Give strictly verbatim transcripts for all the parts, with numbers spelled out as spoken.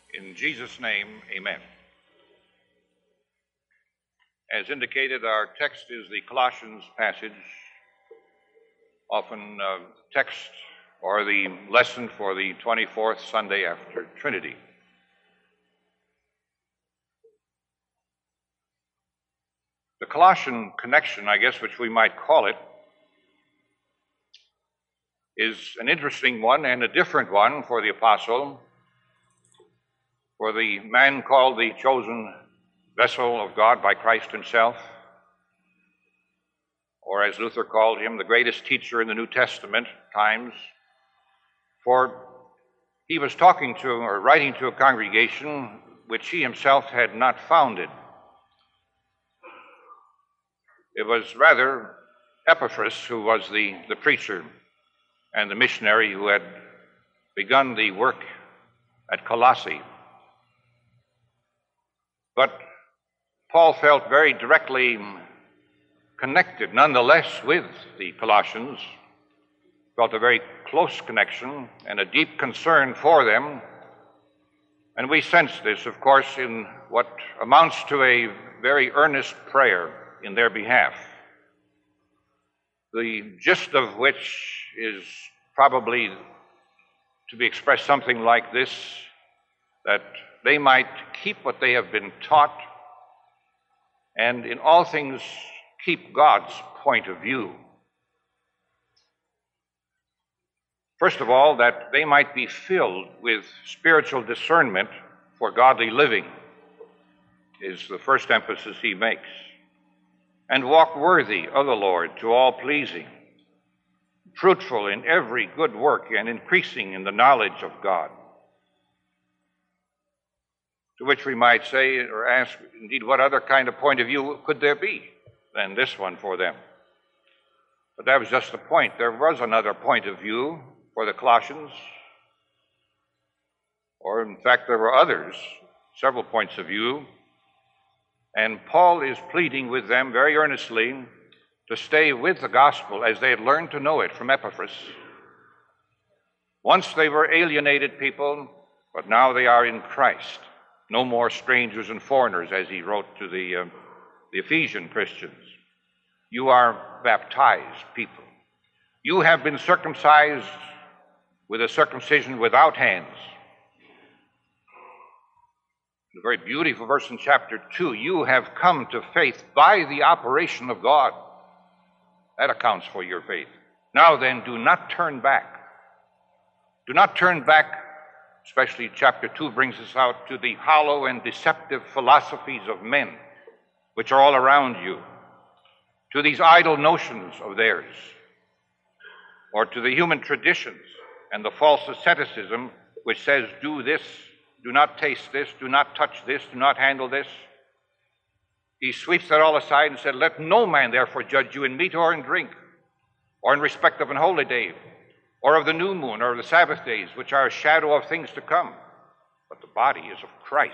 In Jesus' name, amen. As indicated, our text is the Colossians passage, often uh, text or the lesson for the twenty-fourth Sunday after Trinity. The Colossian connection, I guess, which we might call it, is an interesting one and a different one for the apostle, for the man called the chosen vessel of God by Christ himself, or as Luther called him, the greatest teacher in the New Testament times, for he was talking to or writing to a congregation which he himself had not founded. It was rather Epaphras who was the, the preacher and the missionary who had begun the work at Colossae. But Paul felt very directly connected, nonetheless, with the Colossians, felt a very close connection and a deep concern for them. And we sense this, of course, in what amounts to a very earnest prayer in their behalf, the gist of which is probably to be expressed something like this, that they might keep what they have been taught and in all things keep God's point of view. First of all, that they might be filled with spiritual discernment for godly living is the first emphasis he makes. And walk worthy of the Lord, to all pleasing, fruitful in every good work and increasing in the knowledge of God. To which we might say or ask, indeed, what other kind of point of view could there be than this one for them? But that was just the point. There was another point of view for the Colossians, or in fact there were others, several points of view, and Paul is pleading with them very earnestly to stay with the gospel as they had learned to know it from Epaphras. Once they were alienated people, but now they are in Christ. No more strangers and foreigners, as he wrote to the, uh, the Ephesian Christians. You are baptized people. You have been circumcised with a circumcision without hands. A very beautiful verse in chapter two, you have come to faith by the operation of God. That accounts for your faith. Now then, do not turn back. Do not turn back, especially chapter two brings us out to the hollow and deceptive philosophies of men, which are all around you, to these idle notions of theirs, or to the human traditions and the false asceticism which says, do this, do not taste this, do not touch this, do not handle this. He sweeps that all aside and said, let no man therefore judge you in meat or in drink, or in respect of an holy day, or of the new moon, or of the Sabbath days, which are a shadow of things to come. But the body is of Christ.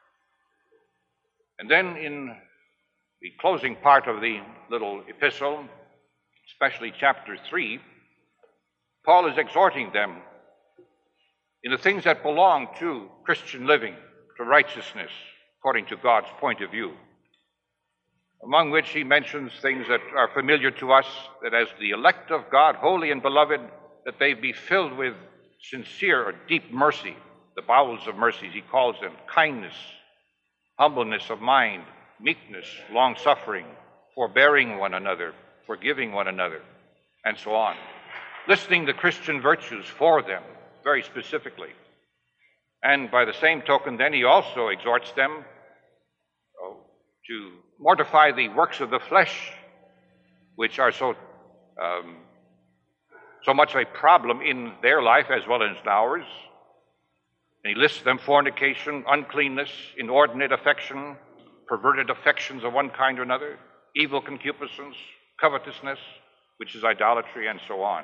And then in the closing part of the little epistle, especially chapter three, Paul is exhorting them in the things that belong to Christian living, to righteousness, according to God's point of view, among which he mentions things that are familiar to us, that as the elect of God, holy and beloved, that they be filled with sincere or deep mercy, the bowels of mercies, he calls them, kindness, humbleness of mind, meekness, long-suffering, forbearing one another, forgiving one another, and so on. Listing the Christian virtues for them very specifically. And by the same token, then, he also exhorts them oh, to mortify the works of the flesh, which are so um, so much a problem in their life as well as in ours. And he lists them: fornication, uncleanness, inordinate affection, perverted affections of one kind or another, evil concupiscence, covetousness, which is idolatry, and so on.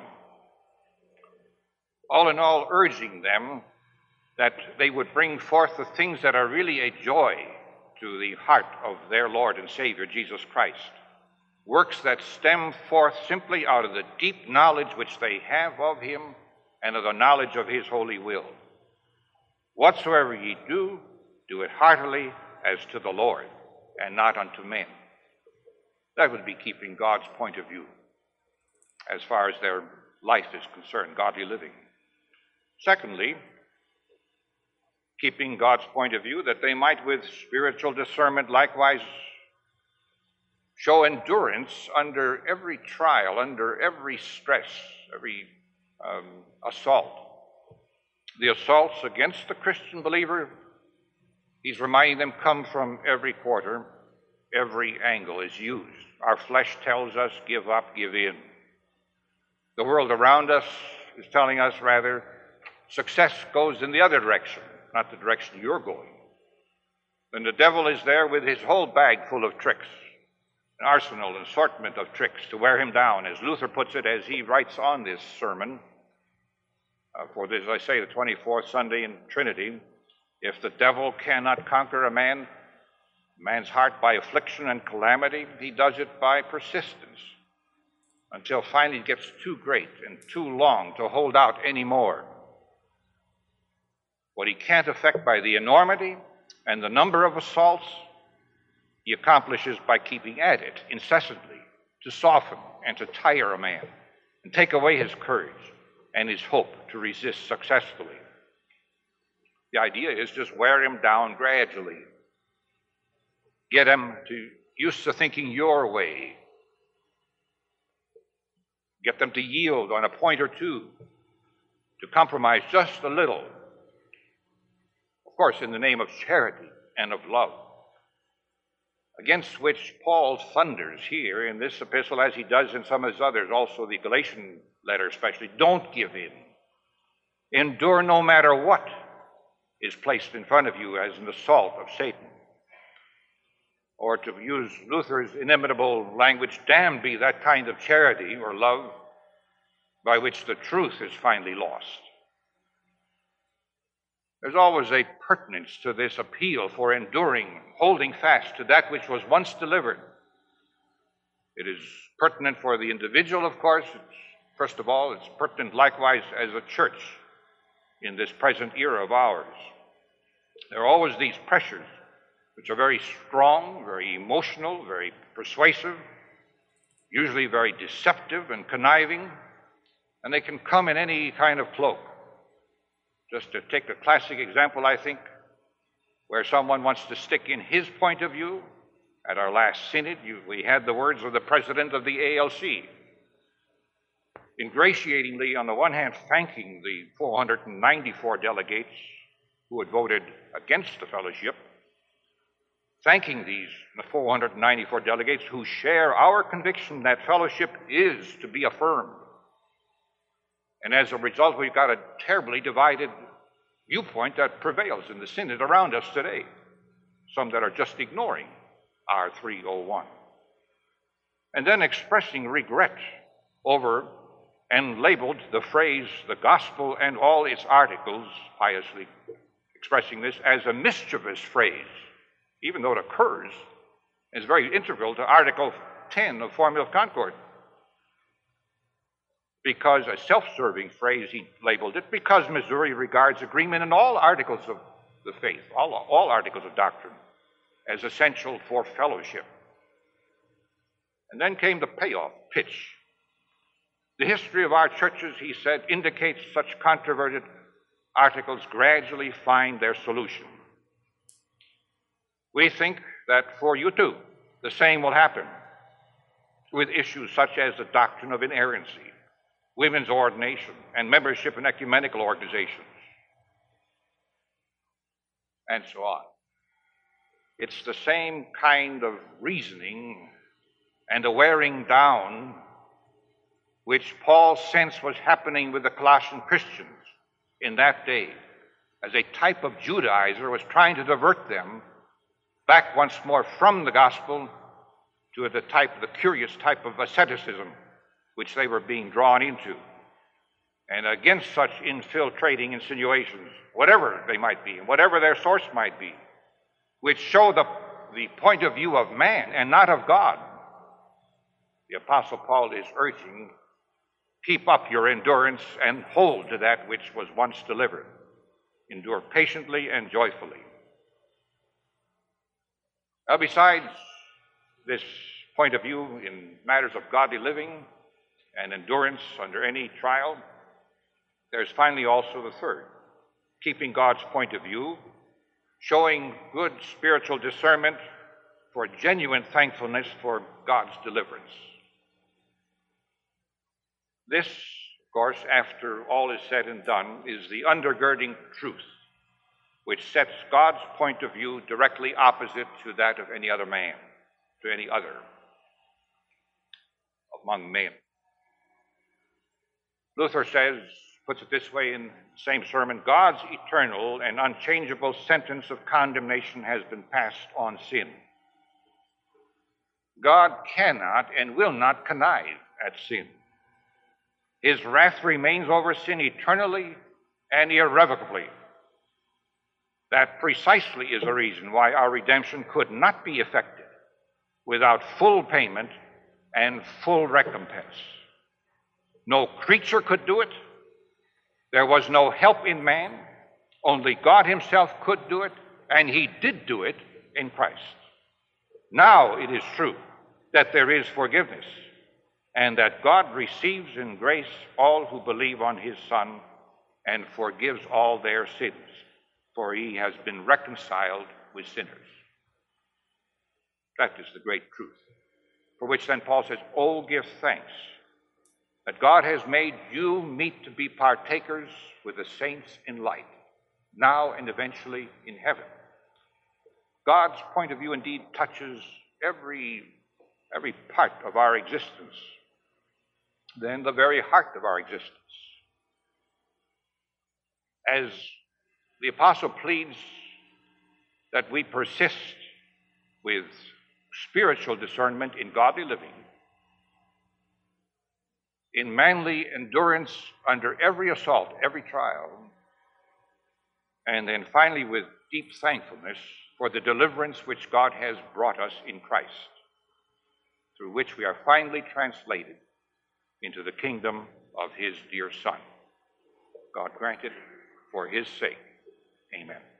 All in all, urging them that they would bring forth the things that are really a joy to the heart of their Lord and Savior, Jesus Christ. Works that stem forth simply out of the deep knowledge which they have of him and of the knowledge of his holy will. Whatsoever ye do, do it heartily as to the Lord, and not unto men. That would be keeping God's point of view as far as their life is concerned, godly living. Secondly, keeping God's point of view, that they might with spiritual discernment likewise show endurance under every trial, under every stress, every um, assault. The assaults against the Christian believer, he's reminding them, come from every quarter, every angle is used. Our flesh tells us, give up, give in. The world around us is telling us, rather, success goes in the other direction, not the direction you're going. Then the devil is there with his whole bag full of tricks, an arsenal, an assortment of tricks to wear him down, as Luther puts it, as he writes on this sermon, uh, for this, I say, the twenty-fourth Sunday in Trinity. If the devil cannot conquer a man, man's heart by affliction and calamity, he does it by persistence, until finally it gets too great and too long to hold out anymore. What he can't effect by the enormity and the number of assaults, he accomplishes by keeping at it incessantly, to soften and to tire a man, and take away his courage and his hope to resist successfully. The idea is just wear him down gradually. Get him to used to thinking your way. Get them to yield on a point or two, to compromise just a little. Of course, in the name of charity and of love, against which Paul thunders here in this epistle, as he does in some of his others, also the Galatian letter especially. Don't give in. Endure no matter what is placed in front of you as an assault of Satan. Or to use Luther's inimitable language, damned be that kind of charity or love by which the truth is finally lost. There's always a pertinence to this appeal for enduring, holding fast to that which was once delivered. It is pertinent for the individual, of course. It's, first of all, it's pertinent likewise as a church in this present era of ours. There are always these pressures which are very strong, very emotional, very persuasive, usually very deceptive and conniving, and they can come in any kind of cloak. Just to take a classic example, I think, where someone wants to stick in his point of view. At our last synod, you, we had the words of the president of the A L C, ingratiatingly, on the one hand, thanking the four hundred ninety-four delegates who had voted against the fellowship, thanking these the four hundred ninety-four delegates who share our conviction that fellowship is to be affirmed. And as a result, we've got a terribly divided viewpoint that prevails in the synod around us today. Some that are just ignoring R three oh one. And then expressing regret over and labeled the phrase, the gospel and all its articles, piously expressing this as a mischievous phrase, even though it occurs, is very integral to Article ten of Formula of Concord. Because a self-serving phrase, he labeled it, because Missouri regards agreement in all articles of the faith, all, all articles of doctrine, as essential for fellowship. And then came the payoff pitch. The history of our churches, he said, indicates such controverted articles gradually find their solution. We think that for you too, the same will happen with issues such as the doctrine of inerrancy, women's ordination, and membership in ecumenical organizations, and so on. It's the same kind of reasoning and a wearing down which Paul sensed was happening with the Colossian Christians in that day, as a type of Judaizer was trying to divert them back once more from the gospel to the type, the curious type of asceticism which they were being drawn into. And against such infiltrating insinuations, whatever they might be, and whatever their source might be, which show the, the point of view of man and not of God, the Apostle Paul is urging, keep up your endurance and hold to that which was once delivered. endure patiently and joyfully. Now, besides this point of view in matters of godly living and endurance under any trial, there's finally also the third, keeping God's point of view, showing good spiritual discernment for genuine thankfulness for God's deliverance. This, of course, after all is said and done, is the undergirding truth, which sets God's point of view directly opposite to that of any other man, to any other among men. Luther says, puts it this way in the same sermon, God's eternal and unchangeable sentence of condemnation has been passed on sin. God cannot and will not connive at sin. His wrath remains over sin eternally and irrevocably. That precisely is the reason why our redemption could not be effected without full payment and full recompense. No creature could do it. There was no help in man. Only God himself could do it, and he did do it in Christ. Now it is true that there is forgiveness, and that God receives in grace all who believe on his Son and forgives all their sins, for he has been reconciled with sinners. That is the great truth, for which then Paul says, "Oh, give thanks that God has made you meet to be partakers with the saints in light, now and eventually in heaven." God's point of view indeed touches every, every part of our existence, then the very heart of our existence. As the apostle pleads that we persist with spiritual discernment in godly living, in manly endurance under every assault, every trial, and then finally with deep thankfulness for the deliverance which God has brought us in Christ, through which we are finally translated into the kingdom of his dear Son. God grant it for his sake. Amen.